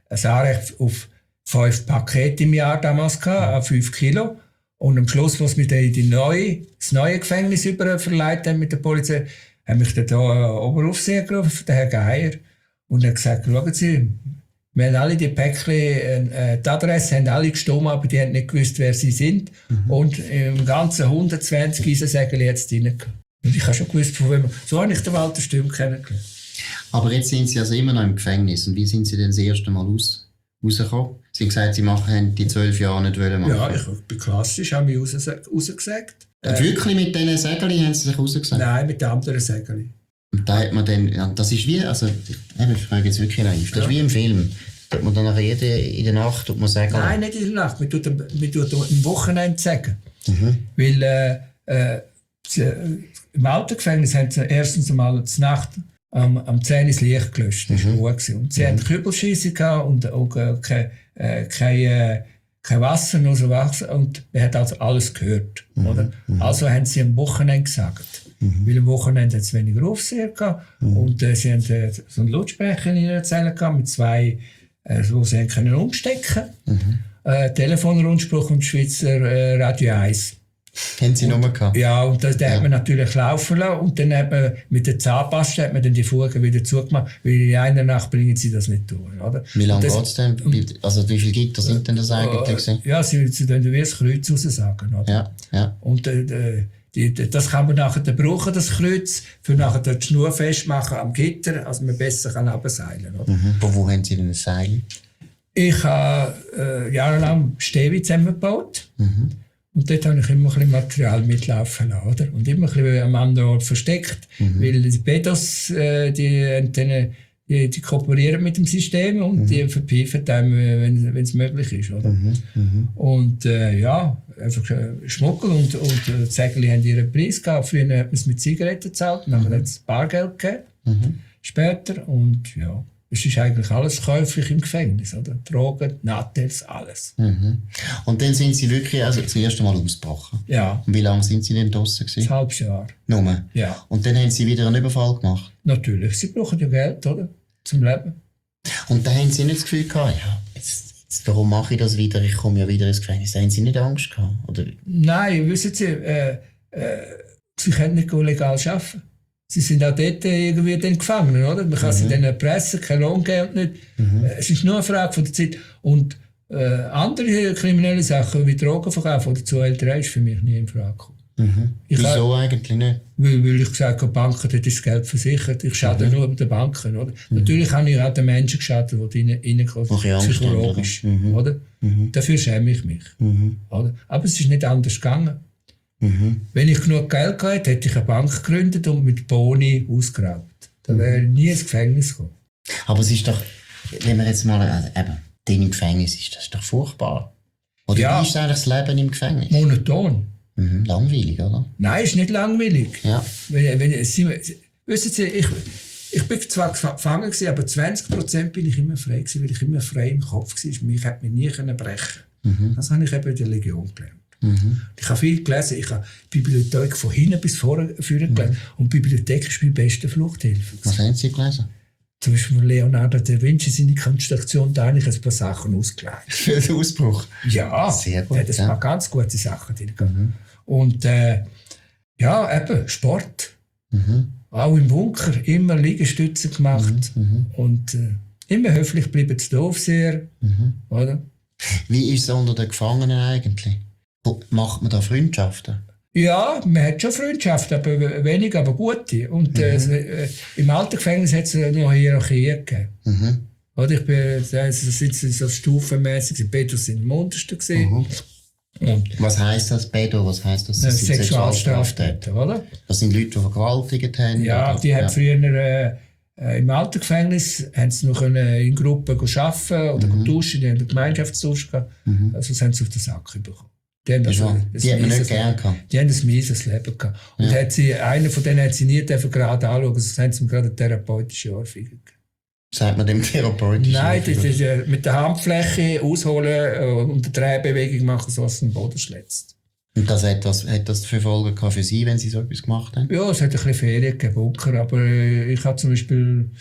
ein Anrecht auf fünf Pakete im Jahr damals gehabt, an fünf Kilo. Und am Schluss, als wir dann in die neue, das neue Gefängnis über verleiht haben mit der Polizei, haben mich dann da Oberaufseher gerufen, der Herr Geier. Und er hat gesagt, schauen Sie, wir haben alle die Päckchen, äh, die Adresse haben alle gestimmt, aber die haben nicht gewusst, wer sie sind. Mhm. Und im ganzen hundertzwanzig Eisensägel jetzt reingekommen. Und ich habe schon gewusst, von wem. So habe ich den Walter Stüm kennengelernt. Aber jetzt sind Sie also immer noch im Gefängnis. Und wie sind Sie denn das erste Mal raus, rausgekommen? Sie haben gesagt, Sie machen, haben die zwölf Jahre nicht machen. Ja, ich bin klassisch, habe mich raus, rausgesagt. Und wirklich mit diesen Sägeln haben Sie sich rausgesagt? Nein, mit den anderen Sägeln. Und da hat man dann, ja, das ist wie, also, ich frage jetzt wirklich naiv, das ja. ist wie im Film. Tut man dann nachher jede, in der Nacht tut man sagen? Nein, nicht in der Nacht, man tut, man tut am Wochenende sagen. Mhm. Weil äh, äh, im alten Gefängnis haben sie erstens einmal die Nacht am, am zehn das Licht gelöscht, das war mhm. gut. Und sie mhm. hatten Kübelscheisse gehabt und auch äh, kein, äh, kein, äh, kein Wasser, nur so Wasser. Und man hat also alles gehört. Mhm. Oder? Mhm. Also haben sie am Wochenende gesagt. Mhm. Weil am Wochenende hat es weniger Aufseher gehabt. Mhm. Und äh, sie haben äh, so einen Lautsprecher in ihrer Zelle gehabt mit zwei, äh, wo sie können umstecken konnten. Mhm. Äh, Telefonrundspruch und Schweizer äh, Radio eins. Haben Sie Nummer gehabt? Ja, und das, den ja. hat man natürlich laufen lassen. Und dann hat man mit der Zahnpasta hat man dann die Fugen wieder zugemacht, weil in einer Nacht bringen sie das nicht durch. Oder? Wie lange geht es denn? Also wie viele Gitter sind denn das eigentlich? Äh, ja, sie, sie können wie das Kreuz raussagen. Oder? Ja, ja. Und äh, die, die, das kann man nachher brauchen, das Kreuz, für nachher die Schnur festmachen am Gitter, also man besser kann abseilen. Oder? Mhm. Von wo haben Sie denn ein Seil? Ich habe äh, jahrelang Stäbe zusammengebaut. Mhm. Und dort habe ich immer ein bisschen Material mitlaufen lassen, oder? Und immer ein bisschen am anderen Ort versteckt. Mhm. Weil die Pedos, äh, die, die, die, die kooperieren mit dem System und mhm. die verpfeifen einem, wenn es möglich ist, oder? Mhm. Mhm. Und äh, ja, einfach äh, Schmuggel und, und äh, die Sägel haben ihren Preis gehabt. Früher hat man es mit Zigaretten gezahlt, nachher hat es Bargeld gegeben. Mhm. Später. Und ja. Es ist eigentlich alles käuflich im Gefängnis, oder? Drogen, Nattels, alles. Mhm. Und dann sind Sie wirklich also das erste Mal ausgebrochen? Ja. Und wie lange sind Sie denn draussen gewesen? Ein halbes Jahr. Nur? Ja. Und dann haben Sie wieder einen Überfall gemacht? Natürlich. Sie brauchen ja Geld, oder? Zum Leben. Und dann haben Sie nicht das Gefühl gehabt, ja, jetzt, jetzt, warum mache ich das wieder? Ich komme ja wieder ins Gefängnis. Haben Sie nicht Angst gehabt? Oder? Nein, wissen Sie, äh, äh, Sie können nicht legal arbeiten. Sie sind auch dort irgendwie dann gefangen, oder? Man kann mhm. sie dann erpressen, kein Lohngeld nicht. Mhm. Es ist nur eine Frage von der Zeit. Und äh, andere kriminelle Sachen wie Drogenverkauf oder Zuhälterei ist für mich nie in Frage gekommen. Mhm. Wieso habe, eigentlich nicht? Weil, weil ich gesagt habe, Banken, dort ist das Geld versichert. Ich schade mhm. nur den Banken, oder? Mhm. Natürlich habe ich auch den Menschen geschadet, die reinkommen, psychologisch, mhm. oder? Mhm. Dafür schäme ich mich, mhm. oder? Aber es ist nicht anders gegangen. Mhm. Wenn ich genug Geld gehabt hätte ich eine Bank gegründet und mit Boni ausgeraubt. Dann wäre ich nie ins Gefängnis gekommen. Aber es ist doch, wenn man jetzt mal, also eben, den im Gefängnis ist, das ist doch furchtbar. Oder ja. Wie ist eigentlich das Leben im Gefängnis? Monoton. Mhm. Langweilig, oder? Nein, ist nicht langweilig. Ja. Wenn, wenn, Sie, wissen Sie, ich, ich bin zwar gefangen gewesen, aber zwanzig Prozent bin ich immer frei gewesen, weil ich immer frei im Kopf war. Mich hätte mich nie brechen können. Mhm. Das habe ich eben in der Legion gelernt. Mhm. Ich habe viel gelesen. Ich habe die Bibliothek von hinten bis vorne gelesen. Mhm. Und die Bibliothek ist meine beste Fluchthilfe. Was haben Sie gelesen? Zum Beispiel von Leonardo da Vinci seine Konstruktion, da habe ich ein paar Sachen ausgelegt. Für den Ausbruch? Ja, sehr gut. Da hat ein ja. paar ganz gute Sachen drin. Mhm. Und äh, ja, eben Sport. Mhm. Auch im Bunker immer Liegestütze gemacht. Mhm. Und äh, immer höflich bleiben zu doof sehr. Mhm. Oder? Wie ist es unter den Gefangenen eigentlich? Macht man da Freundschaften? Ja, man hat schon Freundschaften, aber wenig, aber gute. Und mhm. äh, im alten Gefängnis hat es noch Hierarchien gegeben. Mhm. Oder ich bin, also sitzen so stufenmässig, die Pedos sind im untersten gesehen. Mhm. Und was heisst das, Pedo? Was heisst das? Das sind Sexualstraftäter, oder? Das sind Leute, die vergewaltigt haben? Ja, oder? die haben ja. früher äh, im alten Gefängnis haben sie noch in Gruppen arbeiten oder mhm. duschen, die haben eine Gemeinschaftsdusch gehabt. Mhm. Also das haben sie auf den Sack bekommen. Die haben, also ein, die haben wir nicht gerne gehabt. Die haben ein mieses Leben gehabt. Und ja. hat sie, einer von denen hat sie nie gerade anschauen, sonst haben sie ihm gerade eine therapeutische Ohrfeige gegeben. Sagt man dem therapeutisch? Nein, das ist, äh, mit der Handfläche ausholen äh, und eine Drehbewegung machen, so dass es den Boden schlägt. Und das hat, das, hat das für Folgen gehabt für Sie, wenn Sie so etwas gemacht haben? Ja, es hat ein bisschen Ferien gegeben, Bunker, aber äh, ich habe zum Beispiel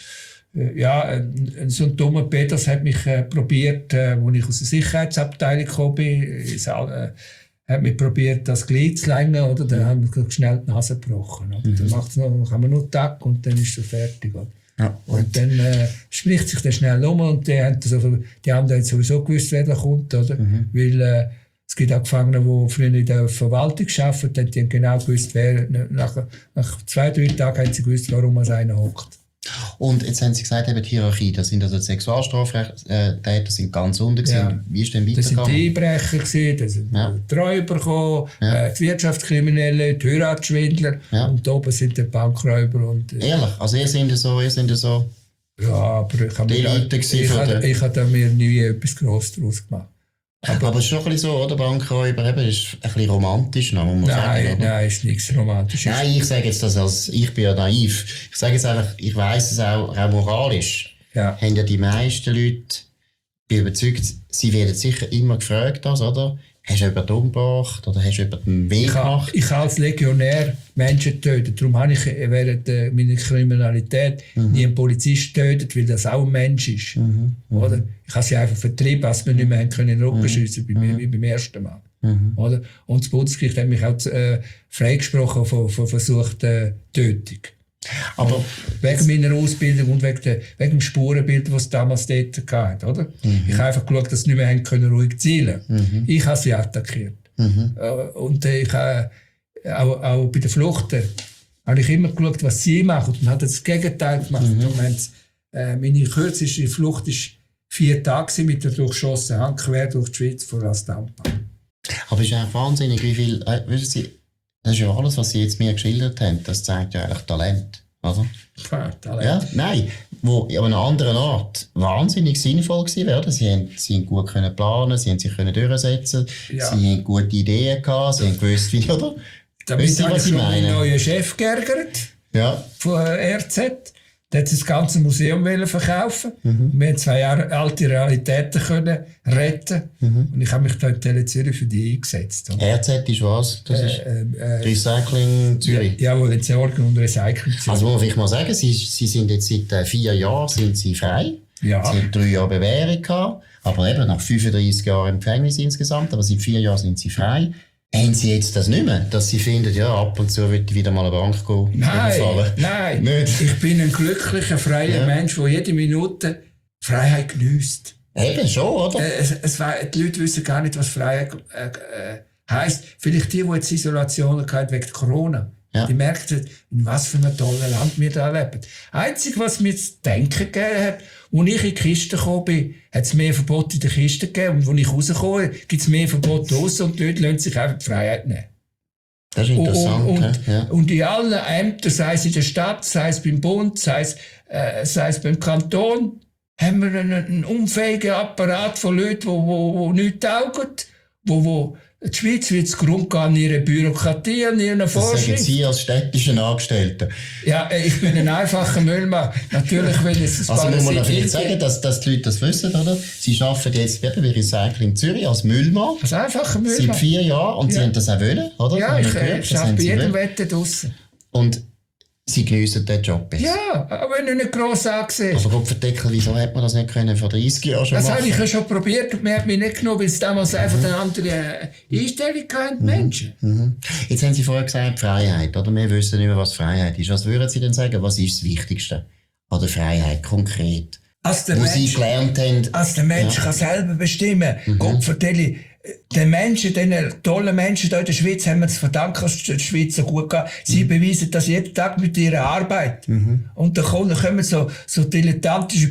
äh, ja, ein, so ein dummer Peters hat mich äh, probiert, äh, als ich aus der Sicherheitsabteilung gekommen bin, ist, äh, hat mich probiert, das Glied zu längen, oder? Dann haben wir schnell die Nase gebrochen. Oder? Mhm. Dann macht's noch, dann kann man nur Tag und dann ist es fertig. Oder? Ja, und dann äh, spricht sich das schnell um und die haben, also, die haben dann sowieso gewusst, wer da kommt, oder? Mhm. Weil äh, es gibt auch Gefangene, die früher in der Verwaltung gearbeitet haben, die haben genau gewusst, wer. Nach, nach zwei, drei Tagen haben sie gewusst, warum es einer hockt. Und jetzt haben Sie gesagt, eben die Hierarchie, das sind also die Sexualstraftäter, sind ganz unten gewesen. Ja. Wie ist denn weitergegangen? Das sind die Einbrecher gewesen, das sind ja. die Räuber gekommen, ja. äh, die Wirtschaftskriminelle, die Heiratsschwindler ja. und oben sind die Bankräuber. Und, äh, Ehrlich? Also ihr seid so, ihr seid so... Ja, aber ich habe mir, ich, ich, ich habe mir nie etwas Grosses daraus gemacht. Aber, aber es ist schon ein bisschen so, oder? Bankräuber eben, ist ein bisschen romantisch, muss man nein, sagen. Oder? Nein, ist nichts Romantisches. Nein, ich sage jetzt das als, ich bin ja naiv. Ich sage jetzt einfach, ich weiss es auch, auch moralisch. Ja. Haben ja die meisten Leute, ich bin überzeugt, sie werden sicher immer gefragt, das, oder? Hast du jemanden umgebracht oder hast du jemanden Weg gemacht? Ich habe als Legionär Menschen getötet. Darum habe ich während äh, meiner Kriminalität mhm. nie einen Polizist getötet, weil das auch ein Mensch ist. Mhm. Oder? Ich habe sie einfach vertrieben, als wir nicht mehr können in den Rücken schiessen können, mhm. wie beim ersten Mal. Mhm. Oder? Und das Bundesgericht hat mich auch äh, freigesprochen von, von versuchter Tötung. Aber wegen meiner Ausbildung und wegen, der, wegen dem Spurenbild, das es damals dort gab, oder? Mhm. Ich habe einfach geschaut, dass sie nicht mehr haben können, ruhig zielen. Mhm. Ich habe sie attackiert. Mhm. Und ich habe auch, auch bei der Flucht äh, habe ich immer geschaut, was sie machen und habe das Gegenteil gemacht. Mhm. Und äh, meine kürzeste Flucht war vier Tage mit der durchschossenen Hand quer durch die Schweiz vor Astampa. Aber es ist eigentlich wahnsinnig, wie viel, äh, wissen Sie, das ist ja alles, was Sie jetzt mir geschildert haben, das zeigt ja eigentlich Talent, oder? Ja, Talent. Ja, nein, wo aber an einer anderen Art wahnsinnig sinnvoll gewesen wäre. Sie haben, sie haben gut können planen, sie haben sich können durchsetzen, ja. Sie haben gute Ideen gehabt, sie haben gewusst, wie, oder? Damit Sie, was ich meinen neuen Chef geärgert, ja. von R Z. Der hat das ganze Museum verkaufen. Mhm. Wir haben zwei Jahre alte Realitäten können retten. Mhm. Und ich habe mich da in Tele Zürich für die eingesetzt. Und R Z ist was? Das äh, ist äh, Recycling Zürich? Ja, wo Entsorgung und Recycling Zürich. Also muss man vielleicht mal sagen, Sie, Sie sind jetzt seit äh, vier Jahren sind Sie frei. Ja. Sie haben drei Jahre Bewährung gehabt. Aber eben nach fünfunddreissig Jahren im Gefängnis insgesamt. Aber seit vier Jahren sind Sie frei. Haben Sie jetzt das nicht mehr, dass Sie finden, ja, ab und zu würde ich wieder mal eine Bank gehen? Nein, nein. Nicht. Ich bin ein glücklicher, freier ja. Mensch, der jede Minute Freiheit geniesst. Eben schon, oder? Äh, es, es, die Leute wissen gar nicht, was Freiheit äh, äh, heisst. Vielleicht die, die jetzt Isolationen hatten wegen Corona. Ja. Die merken, in was für einem tollen Land wir da leben. Einzig, was mir zu denken gegeben hat, als ich in die Kiste gekommen bin, hat es mehr Verbote in der Kiste gegeben. Und als ich rauskomme, gibt es mehr Verbote draussen und dort lassen sich einfach die Freiheit nehmen. Das ist interessant. Und, und, ja. und in allen Ämtern, sei es in der Stadt, sei es beim Bund, sei es, äh, sei es beim Kanton, haben wir einen, einen unfähigen Apparat von Leuten, die wo, wo, wo nichts taugen, wo, wo die Schweiz wird zugrunde gehen an ihrer Bürokratie, an ihren Vorschriften. Das sagen Sie als städtischen Angestellter. Ja, ich bin ein einfacher Müllmann. Natürlich, wenn es ein Also muss man natürlich sagen, dass, dass die Leute das wissen, oder? Sie arbeiten jetzt wieder bei Recycling Zürich als Müllmann. Als einfacher Müllmann. Seit vier Jahren. Und ja. Sie haben das auch wollen, oder? Ja, ich, ich arbeite bei jedem Wetter draussen. Und Sie geniessen den Job jetzt. Ja, aber wenn ich nicht gross angesehen. Aber Gott verdeckel, wieso hat man das nicht können vor dreissig Jahren schon das machen? Das habe ich ja schon probiert und man hat mich nicht genommen, weil es damals mhm. einfach eine andere Einstellung hatten, mhm. Menschen. Mhm. Jetzt haben Sie vorher gesagt, Freiheit, oder? Wir wissen nicht mehr, was Freiheit ist. Was würden Sie denn sagen, was ist das Wichtigste an der Freiheit, konkret? Als der Wo Mensch, Sie gelernt haben... Als der Mensch ja. kann selber bestimmen. Mhm. Gott vertelle, den Menschen, den tollen Menschen hier in der Schweiz, haben wir zu verdanken, dass es der Schweiz so gut geht. Sie mhm. beweisen das jeden Tag mit ihrer Arbeit. Mhm. Und dann kommen so, so dilettantische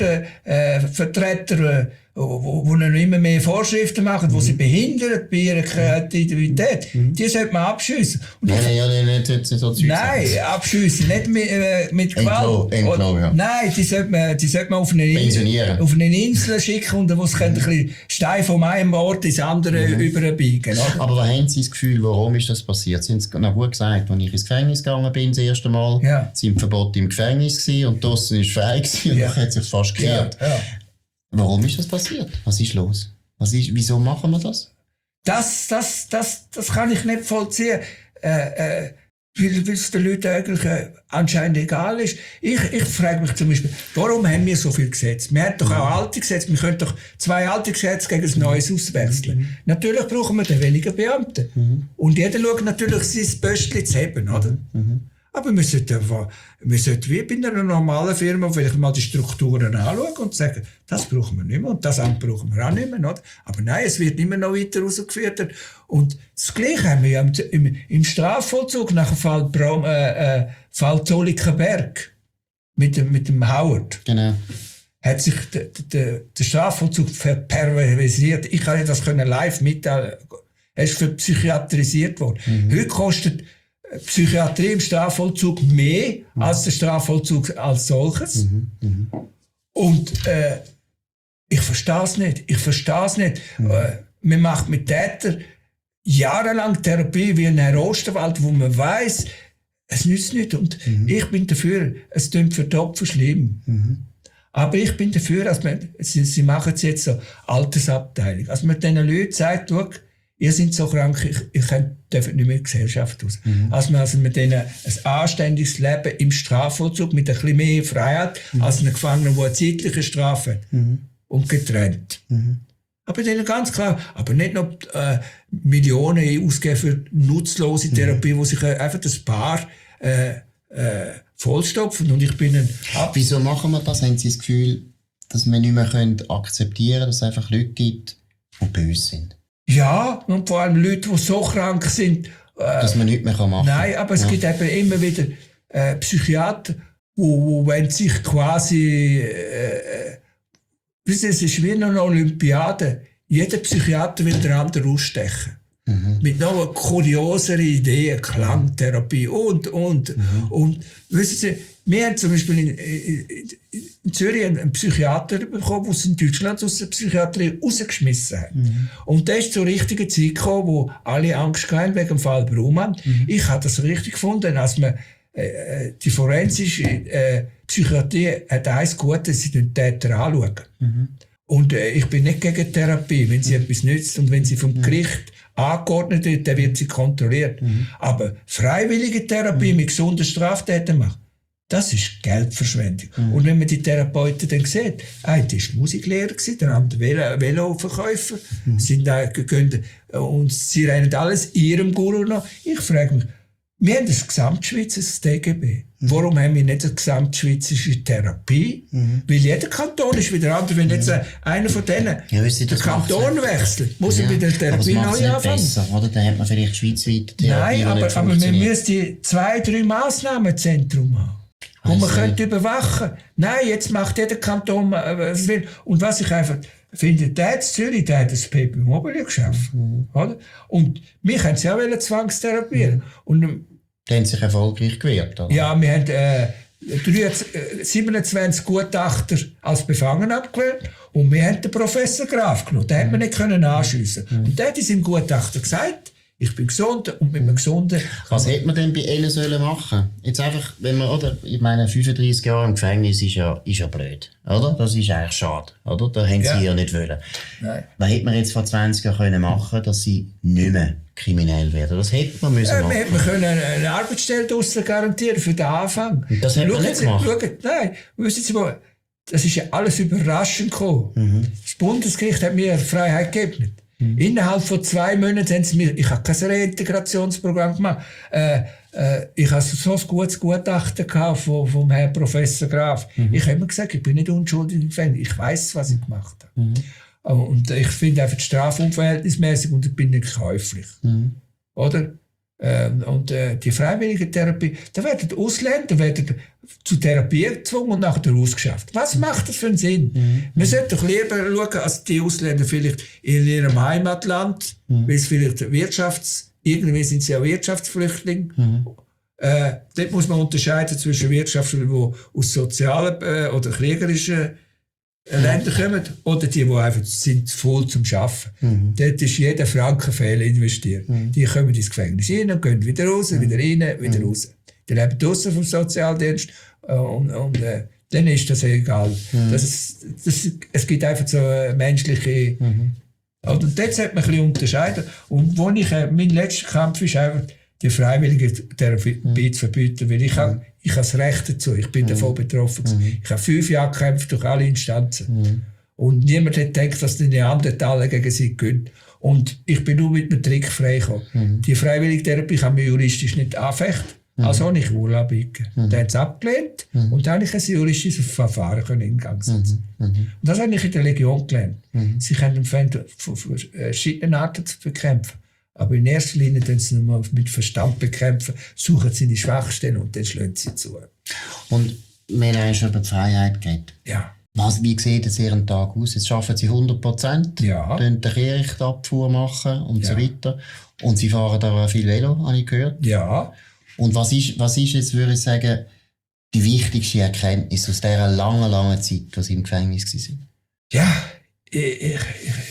Behördenvertreter, äh, wo, wo noch immer mehr Vorschriften machen, mhm. wo sie behindern bei ihrer Kreativität. Mhm. Die sollte man abschiessen. Nein, nein, ja, nicht, nicht so Zeug Nein, abschiessen, nicht mit, äh, mit Gewalt. Entlo, Entlo, ja. Nein, die sollte man, die sollte man auf eine, auf eine Insel schicken und wo sie mhm. ein bisschen Stein von einem Ort ins andere mhm. überbiegen. Oder? Aber da haben Sie das Gefühl, warum ist das passiert? Sie haben es noch gut gesagt, als ich ins Gefängnis gegangen bin, das erste Mal, ja. sind Verbote im Gefängnis gewesen, und draussen war frei gewesen, und ja. dann hat sich fast gekehrt. Ja. Ja. Warum ist das passiert? Was ist los? Was ist, wieso machen wir das? Das, das, das, das kann ich nicht vollziehen. Äh, äh, weil es den Leuten eigentlich äh, anscheinend egal ist. Ich, ich frage mich zum Beispiel, warum haben wir so viele Gesetze? Wir haben doch auch alte Gesetze. Wir können doch zwei alte Gesetze gegen ein neues auswechseln. Mhm. Natürlich brauchen wir dann weniger Beamte. Mhm. Und jeder schaut natürlich, sein Böstchen zu haben, oder? Mhm. Aber wir sollten, wir sollten wie bei einer normalen Firma vielleicht mal die Strukturen anschauen und sagen, das brauchen wir nicht mehr und das andere brauchen wir auch nicht mehr. Oder? Aber nein, es wird immer noch weiter rausgeführt. Und das Gleiche haben wir ja im, im, im Strafvollzug nach dem Fall, Braum, äh, äh, Fall Zollikenberg mit dem, mit dem Howard. Genau. Hat sich der, der, der Strafvollzug perversiert. Ich kann das live mitteilen. Er ist verpsychiatrisiert worden. Mhm. Heute kostet Psychiatrie im Strafvollzug mehr mhm. als der Strafvollzug als solches. Mhm. Mhm. Und äh, ich verstehe es nicht. Ich verstehe es nicht. Mhm. Äh, man macht mit Tätern jahrelang Therapie wie in Herr Osterwald, wo man weiss, es nützt nicht. Und mhm. ich bin dafür, es klingt für die Opfer schlimm. Mhm. Aber ich bin dafür, dass man, sie, sie machen es jetzt so, Altersabteilung, dass man diesen Leuten sagt, schau, ihr seid so krank, ich, ich dürft nicht mehr in die Gesellschaft raus. Mhm. Also man also mit denen ein anständiges Leben im Strafvollzug mit ein bisschen mehr Freiheit mhm. als ein Gefangener, der eine zeitliche Strafe hat. Mhm. Und getrennt. Mhm. Aber denen ganz klar, aber nicht noch äh, Millionen ausgeben für nutzlose Therapie, mhm. wo sich äh, einfach das Paar äh, äh, vollstopfen. Und ich bin ein... Wieso machen wir das? Haben Sie das Gefühl, dass wir nicht mehr können akzeptieren können, dass es einfach Leute gibt, die böse sind? Ja, und vor allem Leute, die so krank sind. Äh, dass man nichts mehr machen kann. Nein, aber es ja. gibt eben immer wieder äh, Psychiater, wo, wo wenn sich quasi, äh, es ist wie eine Olympiade. Jeder Psychiater will den anderen ausstechen. Mhm. Mit noch kurioseren Ideen, Klangtherapie und, und. Mhm. Und, wissen Sie, wir haben zum Beispiel in, in, in Zürich einen Psychiater bekommen, der es in Deutschland aus der Psychiatrie rausgeschmissen hat. Mhm. Und der ist zur richtigen Zeit gekommen, wo alle Angst hatten wegen dem Fall Braumann. Mhm. Ich habe das richtig gefunden, als man äh, die forensische äh, Psychiatrie hat eins Gutes, sie den Täter anschauen. Mhm. Und äh, ich bin nicht gegen Therapie, wenn sie mhm. etwas nützt und wenn sie vom Gericht angeordnet wird, dann wird sie kontrolliert. Mhm. Aber freiwillige Therapie mhm. mit gesunden Straftätern machen, das ist Geldverschwendung. Mhm. Und wenn man die Therapeuten dann sieht, einer war Musiklehrer, der andere Velo- Veloverkäufer, mhm. sind da gegönnt, und sie rennen alles ihrem Guru nach. Ich frage mich, wir haben das gesamtschweizerische D G B. Mhm. Warum haben wir nicht eine gesamtschweizerische Therapie? Mhm. Weil jeder Kanton ist wieder anders. Wenn jetzt einer von denen ja, den Kanton wechselt, muss ja. er bei der Therapie neu anfangen. Besser, oder? Dann hat man vielleicht schweizweit Therapie. Nein, aber, aber wir müssen zwei, drei Massnahmenzentren haben. Wo man könnte überwachen. Nein, jetzt macht jeder Kanton, was äh, will. Und was ich einfach finde, der hat in Zürich, der hat das Paper Mobile geschaffen. Mhm. Oder? Und wir können sie auch zwangstherapieren. Mhm. Und, die haben sich erfolgreich gewehrt, oder? Ja, wir haben äh, siebenundzwanzig Gutachter als befangen abgewählt und wir haben den Professor Graf genommen. Den mhm. hat man nicht können anschiessen. Mhm. Und der hat in seinem Gutachter gesagt, ich bin gesund und mit einem gesunden... Was hätte man denn bei ihnen sollen machen? Jetzt einfach, wenn man, oder? Ich meine, fünfunddreissig Jahre im Gefängnis ist ja, ist ja blöd, oder? Das ist eigentlich schade, oder? Da haben ja. sie ja nicht wollen. Nein. Was hätte man jetzt vor zwanzig Jahren können machen, dass sie nicht mehr kriminell werden? Das hätte man müssen ja, machen. Wir hätten können eine Arbeitsstelle draussen garantieren für den Anfang. Und das hätte man nicht gemacht. Schauen, nein, wissen Sie mal, das ist ja alles überraschend gekommen. Mhm. Das Bundesgericht hat mir Freiheit gegeben. Mhm. Innerhalb von zwei Monaten haben sie mir, ich habe kein Reintegrationsprogramm gemacht, äh, äh, ich habe so ein gutes Gutachten gehabt vom, vom Herrn Professor Graf. Mhm. Ich habe immer gesagt, ich bin nicht unschuldig im Gefängnis, ich weiss, was ich gemacht habe. Mhm. Und ich finde einfach die Strafe unverhältnismäßig und ich bin nicht käuflich. Mhm. Oder? Ähm, und äh, die freiwillige Therapie, da werden Ausländer werden zu Therapie gezwungen und nachher ausgeschafft. Was macht das für einen Sinn? Mhm. Man sollte doch lieber schauen, als die Ausländer vielleicht in ihrem Heimatland, mhm. weil es vielleicht Wirtschafts-, irgendwie sind sie ja Wirtschaftsflüchtlinge. Mhm. Äh, dort muss man unterscheiden zwischen Wirtschaftlern, die aus sozialen äh, oder kriegerischen Länder kommen, oder die, die einfach sind voll zum Arbeiten. Mhm. Dort ist jeder Franken Fehler investiert. Mhm. Die kommen ins Gefängnis rein und gehen wieder raus, mhm. wieder rein, wieder mhm. raus. Die leben draussen vom Sozialdienst äh, und, und äh, dann ist das egal. Mhm. Das ist, das, es gibt einfach so äh, menschliche... Mhm. Und dort sollte man ein bisschen unterscheiden. Und wo ich, äh, mein letzter Kampf ist einfach, die Freiwilligen Therapie zu verbieten, weil ich mhm. habe ich habe das Recht dazu. Ich bin mhm. davon betroffen. Mhm. Ich habe fünf Jahre gekämpft durch alle Instanzen. Mhm. Und niemand hat gedacht, dass die Neandertaler gegen sie gehen. Und ich bin nur mit einem Trick freigekommen. Mhm. Die Freiwillige Therapie kann man juristisch nicht anfechten. Mhm. Also habe ich Urlaub eingegeben. Mhm. Dann haben sie abgelehnt mhm. und dann habe ich ein juristisches Verfahren können in Gang setzen. Mhm. Mhm. Und das habe ich in der Legion gelernt. Mhm. Sie können verschiedene Arten zu bekämpfen. Aber in erster Linie tun sie nur mit Verstand bekämpfen, suchen sie die Schwachstellen und dann schlagen sie zu. Und wir haben schon über die Freiheit geredet. Ja. Was, wie sieht jetzt Ihren Tag aus? Jetzt arbeiten Sie hundert Prozent, ja. können die Kehrichtabfuhr machen und ja. so weiter. Und Sie fahren da auch viel Velo, habe ich gehört. Ja. Und was ist, was ist jetzt, würde ich sagen, die wichtigste Erkenntnis aus dieser langen, langen Zeit, wo Sie im Gefängnis waren? Ja, ich, ich, ich,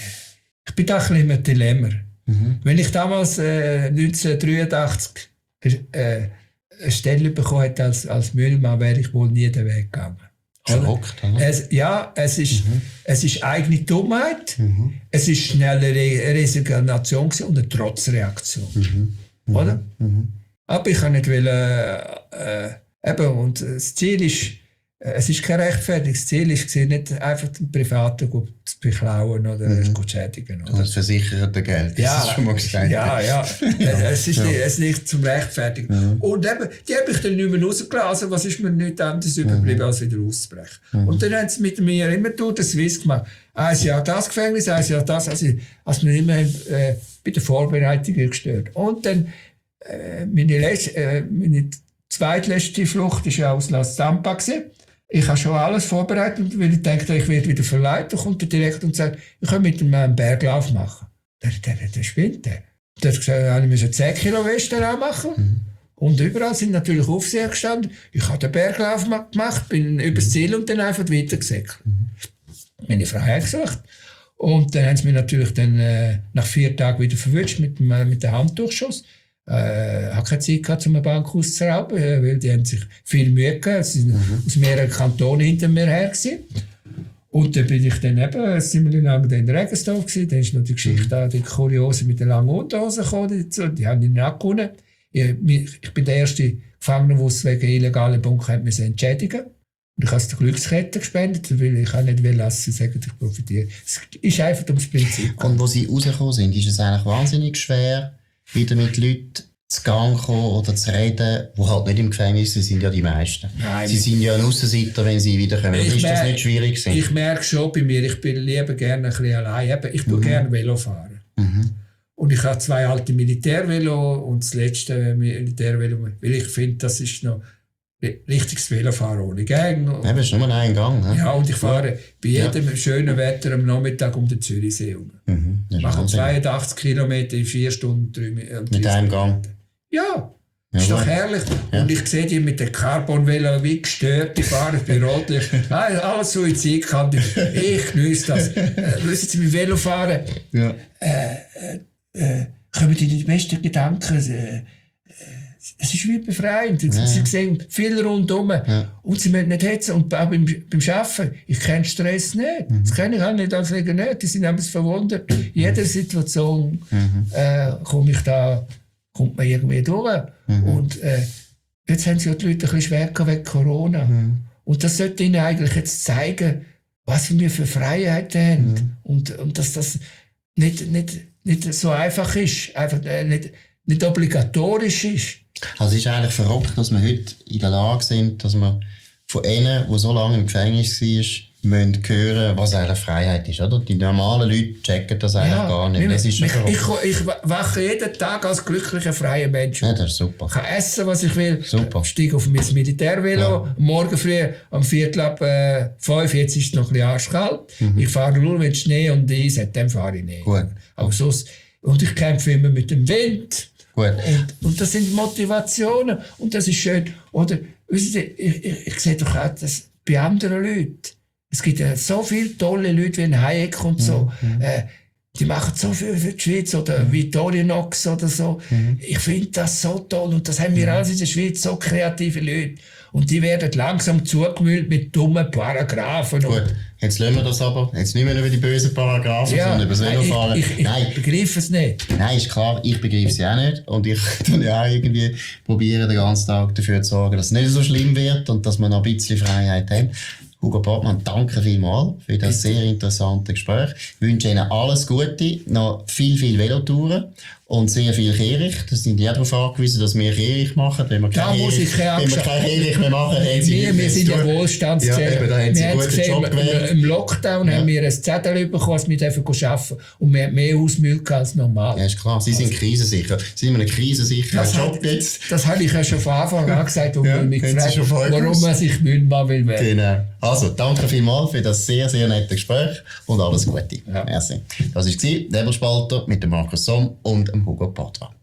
ich bin da ein bisschen im Dilemma. Mhm. Wenn ich damals äh, neunzehnhundertdreiundachtzig äh, eine Stelle bekommen hätte als, als Müllmann, wäre ich wohl nie den Weg gegangen. Verrückt, oder? Es, ja, es ist, mhm. es ist eigene Dummheit, mhm. es ist schnelle Re Resignation und eine Trotzreaktion. Mhm. Mhm. Oder? Mhm. Aber ich kann nicht wollen, äh, eben, und das Ziel ist, äh, es ist kein rechtfertiges Ziel, ist nicht einfach den Privaten zu beklauen oder mhm. zu schädigen. Oder? Und das versicherte Geld, das ja, ist schon mal gesagt. Ja, ja, es ist, ja. Nicht, es ist nicht zum Rechtfertigen. Mhm. Und eben, die habe ich dann nicht mehr rausgelassen, was ist mir nichts anderes mhm. überblieben, als wieder auszubrechen. Mhm. Und dann haben sie mit mir immer durch den Swiss gemacht. Ein Jahr das Gefängnis, ein Jahr das, also, also wir immer äh, bei der Vorbereitung gestört. Und dann äh, meine, letzte, äh, meine zweitletzte Flucht war ja aus Las Zampa. Ich habe schon alles vorbereitet, weil ich dachte, ich werde wieder verleiht. Da kommt der Direktor und sagt, ich kann mit dem einen Berglauf machen. Der, der, der spinnt. Der. Der hat gesagt, ich muss zehn Kilo Westen auch machen. Mhm. Und überall sind natürlich Aufseher gestanden. Ich habe den Berglauf gemacht, bin übers Ziel und dann einfach weitergesäckelt. Mhm. Meine Frau hat gesucht. Und dann haben sie mich natürlich dann, äh, nach vier Tagen wieder verwünscht mit, mit dem Handdurchschuss. Ich äh, habe keine Zeit gehabt, um ein Bank auszurauben, weil die haben sich viel Mühe gehabt. Sie sind mhm. aus mehreren Kantonen hinter mir her gewesen. Und dann bin ich dann eben ziemlich lange in Regensdorf gewesen. Dann ist noch die Geschichte da, die Kuriose mit den langen Unterhosen gekommen. Die haben ihn nicht gewonnen. Ich, ich bin der erste Gefangene, der es wegen illegalen Bunker entschädigen musste. Und ich habe es der Glückskette gespendet, weil ich auch nicht will, dass sie sagen, ich profitiere. Es ist einfach ums Prinzip. Und wo sie rausgekommen sind, ist es eigentlich wahnsinnig schwer, wieder mit Leuten zu Gang kommen oder zu reden, die halt nicht im Gefängnis sind, sind ja die meisten. Nein, sie sind ja ein Aussenseiter, wenn sie wiederkommen. Ist das nicht schwierig gewesen? Ich merke schon bei mir, ich bin lieber gerne ein bisschen allein. Ich tue mhm. gerne Velo fahren. Mhm. Und ich habe zwei alte Militärvelo und das letzte Militärvelo, weil ich finde, das ist noch richtiges Velofahren ohne Gang. Ja, das ist nur ein Gang. Ne? Ja, und ich fahre bei jedem ja. schönen Wetter am Nachmittag um den Zürichsee herum. Mhm. Ich mache zweiundachtzig Kilometer in vier Stunden. Drei, mit einem Gang? Ja, das ist ja, doch herrlich. Ja. Und ich sehe die mit dem Carbon-Velo wie gestört, die fahren bei Rotlicht. Alles Suizidkandidat. Ich genieße das. Äh, wissen Sie, mit Velofahren ja. äh, äh, kommen die besten Gedanken. Äh, Es ist wie befreiend. Ja. Sie sehen viel rundherum. Ja. Und sie müssen nicht hetzen. Und auch beim, beim Arbeiten, ich kenne Stress nicht. Mhm. Das kenne ich auch nicht als Reger nicht. Die sind einfach verwundert. In jeder Situation mhm. äh, komme ich da, kommt man irgendwie durch. Mhm. Und äh, jetzt haben sie ja die Leute ein bisschen schwer wegen Corona. Mhm. Und das sollte ihnen eigentlich jetzt zeigen, was wir für Freiheiten haben. Mhm. Und, und dass das nicht, nicht, nicht so einfach ist. Einfach äh, nicht, nicht obligatorisch ist. Also es ist eigentlich verrückt, dass wir heute in der Lage sind, dass wir von ihnen, die so lange im Gefängnis waren, müssen hören, was eigentlich Freiheit ist. Oder? Die normalen Leute checken das eigentlich ja, gar nicht. Das ist schon ich, ich, ich wache jeden Tag als glücklicher, freier Mensch. Ja, das ist super. Ich kann essen, was ich will. Super. Ich steige auf mein Militärvelo. Ja. Morgen früh am Viertel ab äh, fünf. Jetzt ist es noch ein bisschen arschkalt. Mhm. Ich fahre nur, wenn Schnee und Eis hat, dann fahre ich nicht. Gut. Aber sonst, und ich kämpfe immer mit dem Wind. Gut. Und, und das sind Motivationen. Und das ist schön. Oder, wissen Sie, ich, ich, ich sehe doch auch das bei anderen Leuten. Es gibt ja so viele tolle Leute wie ein Hayek und so. Mhm. Äh, die machen so viel für die Schweiz. Oder mhm. Victorinox oder so. Mhm. Ich finde das so toll. Und das haben wir mhm. alles in der Schweiz, so kreative Leute. Und die werden langsam zugemüllt mit dummen Paragraphen. Gut. Jetzt lassen wir das aber. Jetzt nicht mehr über die bösen Paragraphen, Ja, sondern über das nein, Velofahren. ich, ich, ich Nein, begreife es nicht. Nein, ist klar, ich begreife es ja auch nicht. Und ich tue ja auch irgendwie probieren, den ganzen Tag dafür zu sorgen, dass es nicht so schlimm wird und dass wir noch ein bisschen Freiheit haben. Hugo Portmann, danke vielmals für das sehr interessante Gespräch. Ich wünsche Ihnen alles Gute, noch viel, viel Velotouren und sehr viel Kehricht. Das sind ja darauf angewiesen, dass wir Kehricht machen. Wenn wir Da kein muss ich keine Wenn wir Angst kein Kehricht mehr machen, haben Sie Wir, wir sind ja wohlstandsgesellschaft. Ja, eben, da haben Sie wir einen haben guten gesehen, Job im, gewählt. im Lockdown Ja. haben wir ein Zettel bekommen, dass wir dürfen arbeiten. Und wir haben mehr Hausmüll gehabt als normal. Ja, ist klar. Sie sind krisensicher. Sie sind in einem krisensicheren Das, Job hat, jetzt. das habe ich ja schon von Anfang an gesagt und Ja, mich haben Sie gefragt, schon vorher warum gewusst? man sich Müllmann will werden. Genau. Also, danke vielmals für das sehr, sehr nette Gespräch und alles Gute. Ja. Merci. Das war Nebelspalter mit dem Markus Somm und dem Hugo Portmann.